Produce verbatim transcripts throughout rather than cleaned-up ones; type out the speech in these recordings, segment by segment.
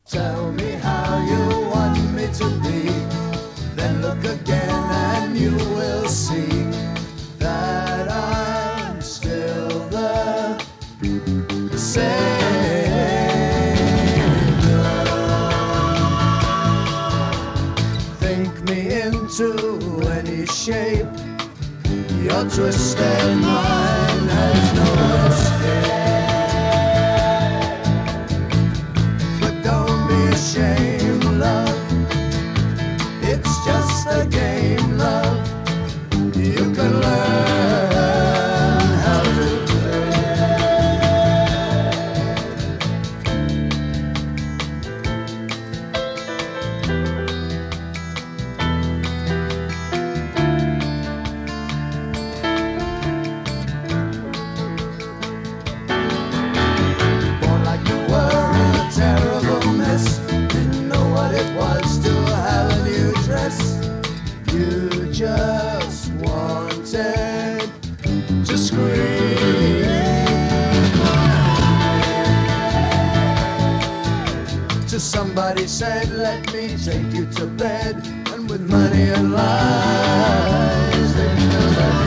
Tell me how you want me to be, then look again and you will see that I'm still the same love. Think me into any shape, your twisted mind has no escape. Shame, love, it's just a game, love. You can learn how to born like you were in a terrible mess. You just wanted to scream. To somebody said, let me take you to bed, and with money and lies they filled up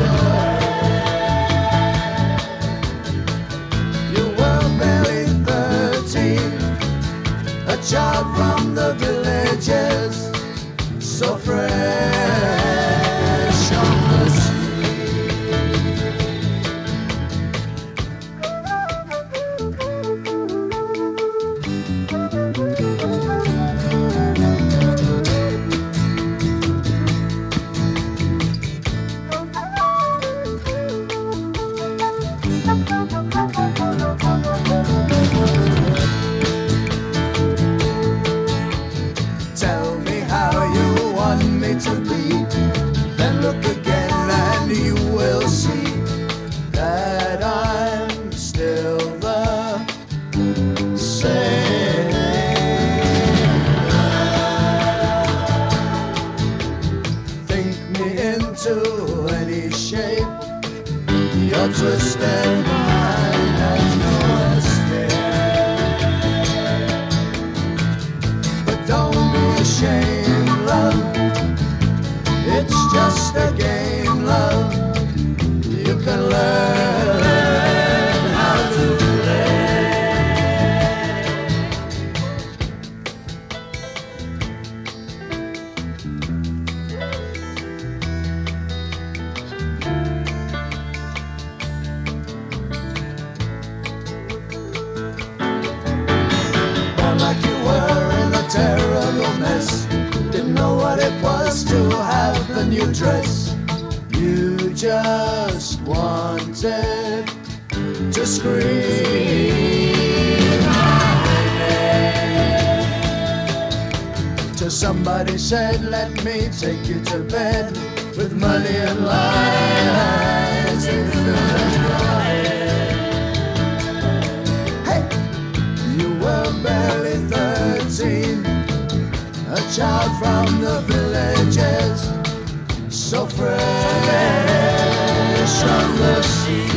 your head. You were barely thirteen, a child from the villages, so fresh on the sea. Tell me how you want me to be, then look again and you will see that I'm still the same. Think me into any shape, your twisted mind has no escape. But don't be ashamed, love, it's just a game, love. You can learn how to play. Born like you were in a terrible mess, didn't know what it was to have the new dress. You just wanted to scream my name. Till somebody said, let me take you to bed, with money and lies they filled your head. Hey, you were barely thirteen, a child from the villages, so fresh on the sea.